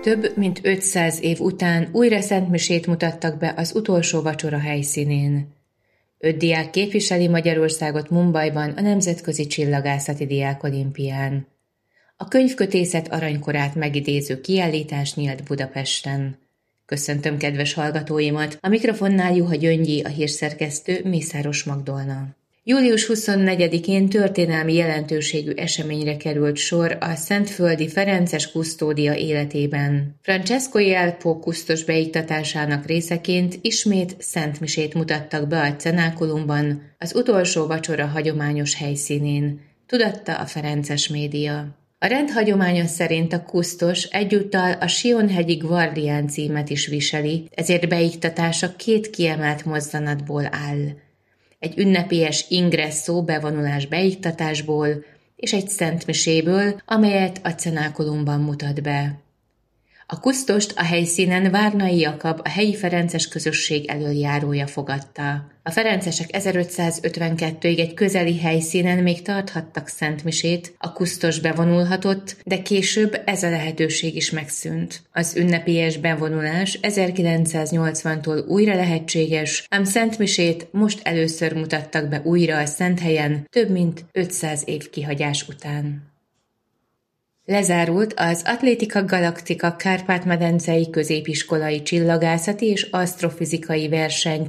Több mint 500 év után újra szentmisét mutattak be az utolsó vacsora helyszínén. 5 diák képviseli Magyarországot Mumbaiban a Nemzetközi Csillagászati Diákolimpián. A könyvkötészet aranykorát megidéző kiállítás nyílt Budapesten. Köszöntöm kedves hallgatóimat, a mikrofonnál Juha Gyöngyi, a hírszerkesztő Mészáros Magdolna. Július 24-én történelmi jelentőségű eseményre került sor a szentföldi ferences kusztódia életében. Francesco Jelpo kusztos beiktatásának részeként ismét szentmisét mutattak be a cenákulumban, az utolsó vacsora hagyományos helyszínén, tudatta a ferences média. A rend hagyománya szerint a kusztos egyúttal a Sionhegyi Gvardián címet is viseli, ezért beiktatása 2 kiemelt mozzanatból áll. Egy ünnepélyes ingresszó bevonulás beiktatásból és egy szentmiséből, amelyet a cenákulumban mutat be. A kusztost a helyszínen Várnai Jakab, a helyi ferences közösség elöljárója fogadta. A ferencesek 1552-ig egy közeli helyszínen még tarthattak szentmisét, a kusztos bevonulhatott, de később ez a lehetőség is megszűnt. Az ünnepélyes bevonulás 1980-tól újra lehetséges, ám szentmisét most először mutattak be újra a Szenthelyen, több mint 500 év kihagyás után. Lezárult az Atlétika Galaktika Kárpát-medencei középiskolai csillagászati és asztrofizikai verseny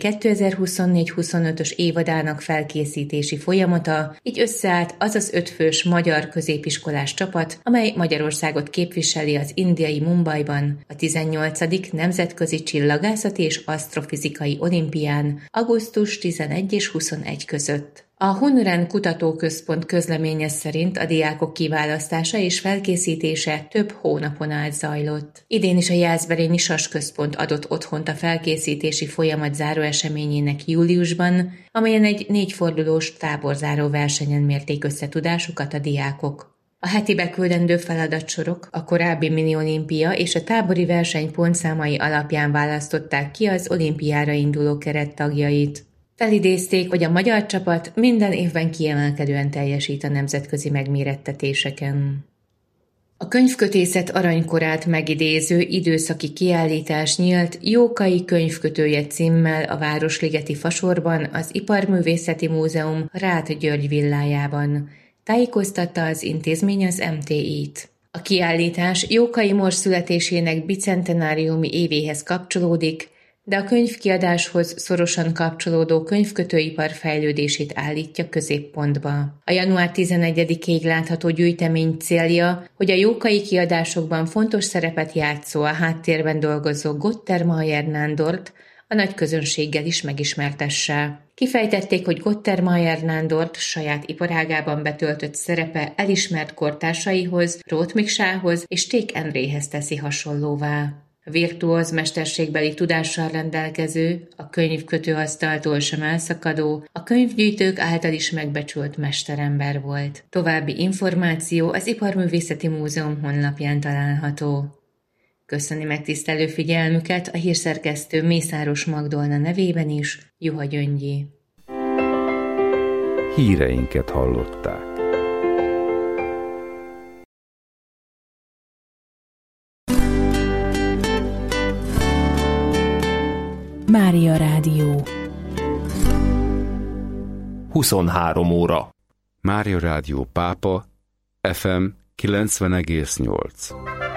2024-25-ös évadának felkészítési folyamata, így összeállt az az 5 fős magyar középiskolás csapat, amely Magyarországot képviseli az indiai Mumbaiban a 18. Nemzetközi Csillagászati és Asztrofizikai Olimpián augusztus 11 és 21 között. A Hunren Kutatóközpont közleménye szerint a diákok kiválasztása és felkészítése több hónapon át zajlott. Idén is a Jászberényi Sas Központ adott otthont a felkészítési folyamat záróeseményének júliusban, amelyen egy 4 fordulós táborzáró versenyen mérték össze tudásukat a diákok. A heti beküldendő feladatsorok a korábbi mini-olimpia és a tábori verseny pontszámai alapján választották ki az olimpiára induló kerettagjait. Felidézték, hogy a magyar csapat minden évben kiemelkedően teljesít a nemzetközi megmérettetéseken. A könyvkötészet aranykorát megidéző időszaki kiállítás nyílt Jókai könyvkötője címmel a Városligeti Fasorban, az Iparművészeti Múzeum Ráth György villájában. Tájékoztatta az intézmény az MTI-t. A kiállítás Jókai Mors születésének bicentenáriumi évéhez kapcsolódik, de a könyvkiadáshoz szorosan kapcsolódó könyvkötőipar fejlődését állítja középpontba. A január 11-ig látható gyűjtemény célja, hogy a jókai kiadásokban fontos szerepet játszó, a háttérben dolgozó Gottermayer Nándort a nagy közönséggel is megismertesse. Kifejtették, hogy Gottermayer Nándort saját iparágában betöltött szerepe elismert kortársaihoz, Róth Miksához és Ték Endréhez teszi hasonlóvá. Virtuóz mesterségbeli tudással rendelkező, a könyvkötőasztaltól sem elszakadó, a könyvgyűjtők által is megbecsült mesterember volt. További információ az Iparművészeti Múzeum honlapján található. Köszöni megtisztelő figyelmüket a hírszerkesztő Mészáros Magdolna nevében is, Juha Gyöngyi. Híreinket hallották. Mária Rádió 23 óra. Mária Rádió Pápa, FM 90,8.